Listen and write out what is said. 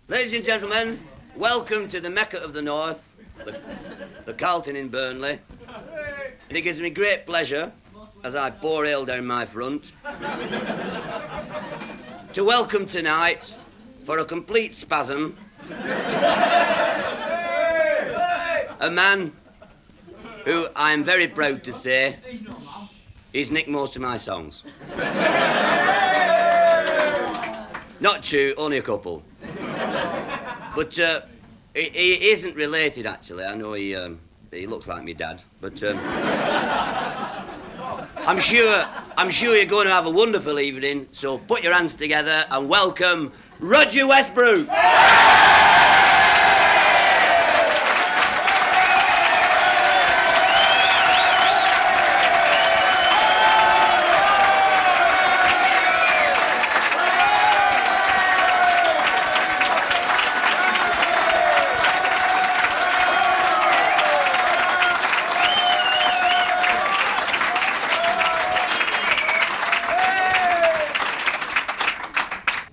Ladies and gentlemen, welcome to the Mecca of the North, the Carlton in Burnley. And it gives me great pleasure, as I pour ale down my front, to welcome tonight, for a complete spasm, a man who I am very proud to say he's nicked most of my songs. Not true, only a couple. But he isn't related, actually. I know he looks like my dad, but I'm sure you're going to have a wonderful evening. So put your hands together and welcome Roger Westbrook.